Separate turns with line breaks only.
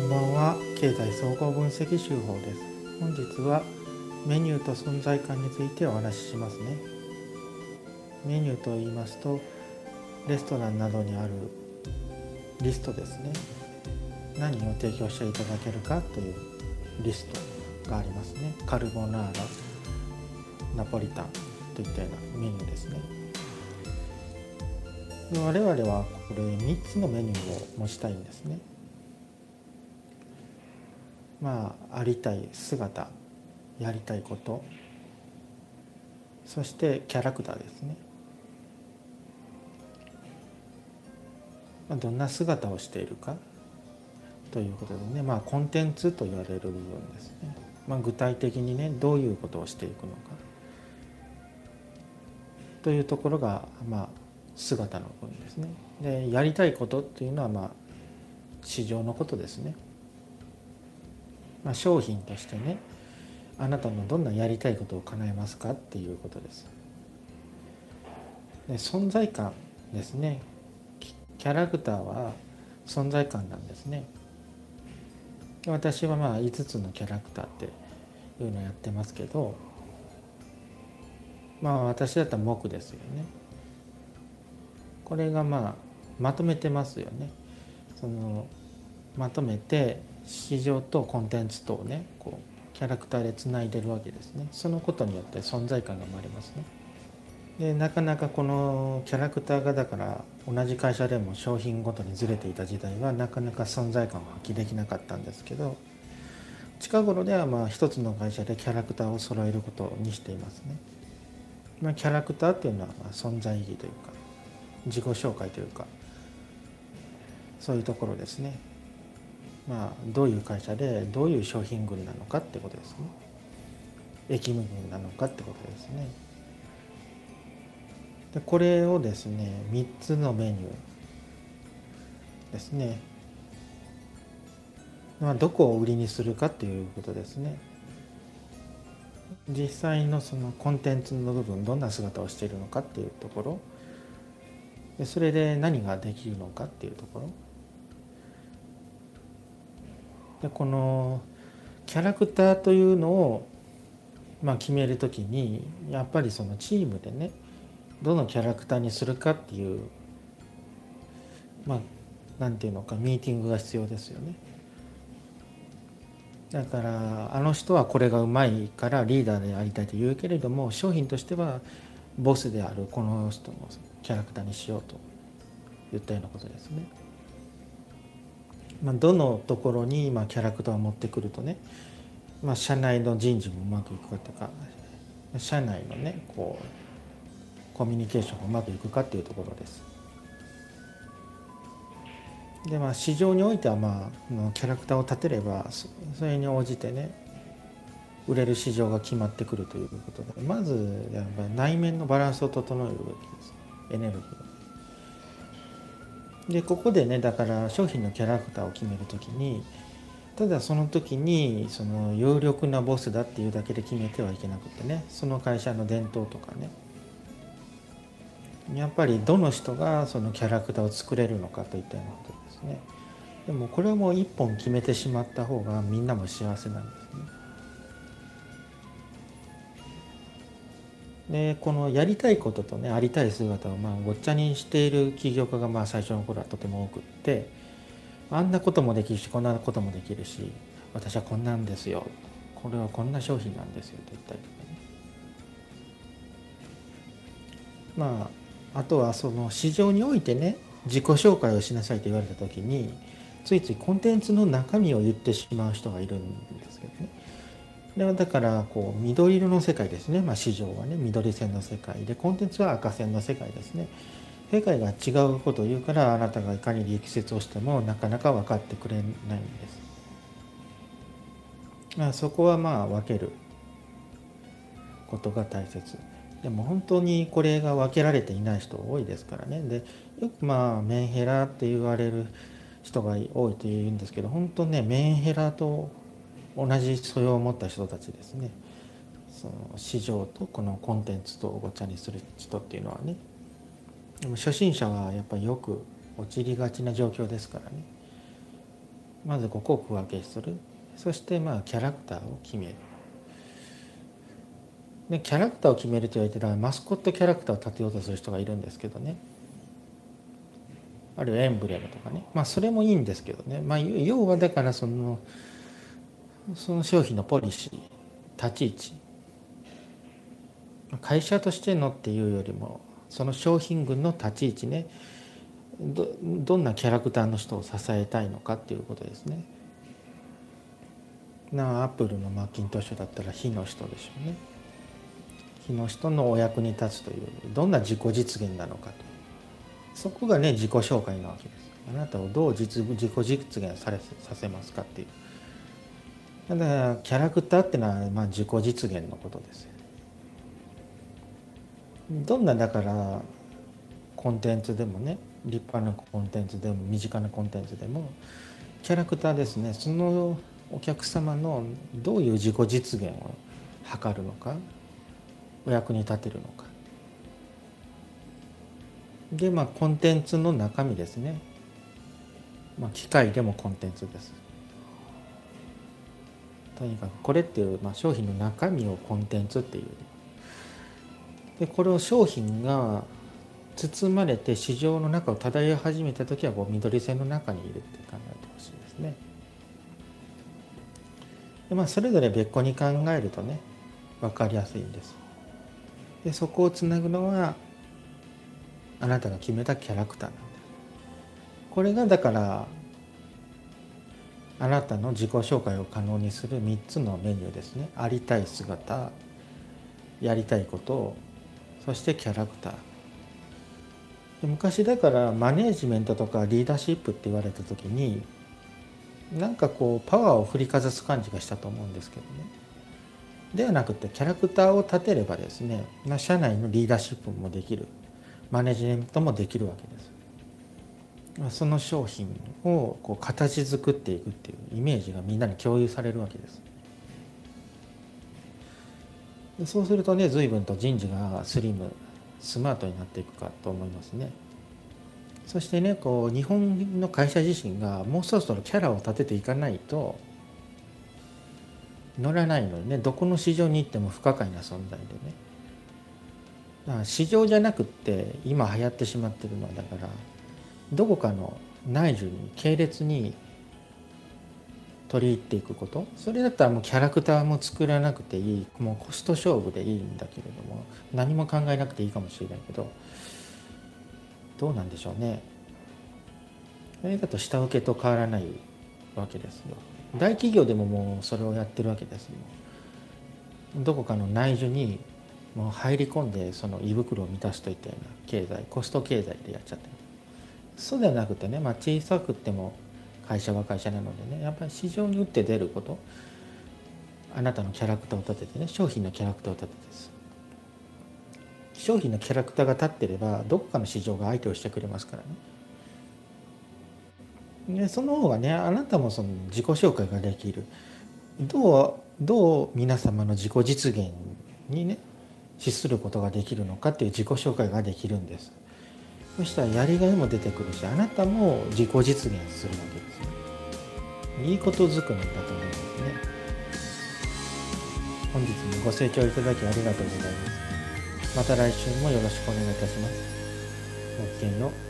んばんは。経済総合分析手法です。本日はメニューと存在感についてお話ししますね。メニューと言いますと、レストランなどにあるリストですね。何を提供していただけるかというリストがありますね。カルボナーラ、ナポリタンといったようなメニューですね。我々はこれ3つのメニューを持ちたいんですね。ありたい姿、やりたいこと、そしてキャラクターですね。どんな姿をしているかということでね、コンテンツと言われる部分ですね。具体的にね、どういうことをしていくのかというところが姿の部分ですね。で、やりたいことっていうのは市場のことですね。商品としてね、あなたのどんなやりたいことを叶えますかっていうことです。で、存在感ですね。キャラクターは存在感なんですね。私は5つのキャラクターっていうのをやってますけど、私だったら木ですよね。これがまとめてますよね。まとめて市場とコンテンツとをね、キャラクターでつないでるわけですね。そのことによって存在感が生まれますね。で、なかなかこのキャラクターがだから同じ会社でも商品ごとにずれていた時代はなかなか存在感を発揮できなかったんですけど、近頃では一つの会社でキャラクターを揃えることにしていますね。キャラクターっていうのは存在意義というか自己紹介というか、そういうところですね。どういう会社でどういう商品群なのかってことですね。役務群なのかってことですね。で、これをですね、3つのメニューですね。どこを売りにするかっていうことですね。実際のそのコンテンツの部分、どんな姿をしているのかっていうところで、それで何ができるのかっていうところで、このキャラクターというのを決めるときに、やっぱりそのチームでね、どのキャラクターにするかっていうなんていうのか、ミーティングが必要ですよね。だからあの人はこれがうまいからリーダーでありたいと言うけれども、商品としてはボスであるこの人のキャラクターにしようと言ったようなことですね。どのところにキャラクターを持ってくるとね、社内の人事もうまくいくかとか、社内のねコミュニケーションがうまくいくかっていうところです。で市場においてはキャラクターを立てればそれに応じてね、売れる市場が決まってくるということで、まずやっぱり内面のバランスを整えるべきです。エネルギーで、ここでね、だから商品のキャラクターを決めるときに、ただその時にその有力なボスだっていうだけで決めてはいけなくてね、その会社の伝統とかね、やっぱりどの人がそのキャラクターを作れるのかといったようなことですね。でもこれはもう一本決めてしまった方がみんなも幸せなんですね。で、このやりたいこととね、ありたい姿をごっちゃにしている起業家が最初の頃はとても多くって、あんなこともできるしこんなこともできるし、私はこんなんですよ、これはこんな商品なんですよと言ったりとかね。あとはその市場においてね、自己紹介をしなさいと言われた時に、ついついコンテンツの中身を言ってしまう人がいるんですけどね。だから緑色の世界ですね。市場はね、緑線の世界で、コンテンツは赤線の世界ですね。世界が違うことを言うから、あなたがいかに力説をしてもなかなか分かってくれないんです。そこは分けることが大切。でも本当にこれが分けられていない人多いですからね。で、よくメンヘラって言われる人が多いと言うんですけど、本当ね、メンヘラと同じ素養を持った人たちですね。その市場とこのコンテンツとごちゃにする人っていうのはね。でも初心者はやっぱりよく陥りがちな状況ですからね。 まずここを区分けする。そしてキャラクターを決める。でキャラクターを決めると言われてるのはマスコットキャラクターを立てようとする人がいるんですけどね、あるいはエンブレムとかね、それもいいんですけどね、要はだからその商品のポリシー、立ち位置、会社としてのっていうよりもその商品群の立ち位置ね、どんなキャラクターの人を支えたいのかっていうことですね。アップルのマッキントッシュだったら非の人でしょうね。非の人のお役に立つというどんな自己実現なのかと、そこがね自己紹介なわけです。あなたをどう自己実現させますかっていう。だからキャラクターってのは自己実現のことですよ。どんなだからコンテンツでもね、立派なコンテンツでも身近なコンテンツでもキャラクターですね、そのお客様のどういう自己実現を図るのか、お役に立てるのかで、コンテンツの中身ですね、機械でもコンテンツです。とにかくこれっていう、商品の中身をコンテンツっていう。でこれを商品が包まれて市場の中を漂い始めた時は緑線の中にいるって考えてほしいですね。でそれぞれ別個に考えるとね分かりやすいんです。でそこをつなぐのはあなたが決めたキャラクターなんです。これがだからあなたの自己紹介を可能にする3つのメニューですね。ありたい姿、やりたいこと、そしてキャラクター。で昔だからマネージメントとかリーダーシップって言われた時になんかパワーを振りかざす感じがしたと思うんですけどね。ではなくてキャラクターを立てればですね、社内のリーダーシップもできる、マネジメントもできるわけです。その商品を形作っていくっていうイメージがみんなに共有されるわけです。でそうするとね、随分と人事がスマートになっていくかと思いますね。そしてね、日本の会社自身がもうそろそろキャラを立てていかないと乗らないのでね、どこの市場に行っても不可解な存在でね。だから市場じゃなくって今流行ってしまってるのは、だからどこかの内需に系列に取り入っていくこと、それだったらもうキャラクターも作らなくていい、もうコスト勝負でいいんだけれども、何も考えなくていいかもしれないけど、どうなんでしょうね。それだと下請けと変わらないわけですよ。大企業でももうそれをやってるわけですよ。どこかの内需にもう入り込んでその胃袋を満たすといったような経済、コスト経済でやっちゃってる。そうではなくてね、小さくても会社は会社なのでね、やっぱり市場に打って出ること、あなたのキャラクターを立ててね、商品のキャラクターを立ててです。商品のキャラクターが立ってればどこかの市場が相手をしてくれますからね。でその方がね、あなたもその自己紹介ができる。どう皆様の自己実現にね資することができるのかっていう自己紹介ができるんです。そしたらやりがいも出てくるし、あなたも自己実現するわけですね。いいことずくめだと思いますね。本日もご清聴いただきありがとうございます。また来週もよろしくお願いいたします。ごきげんよう。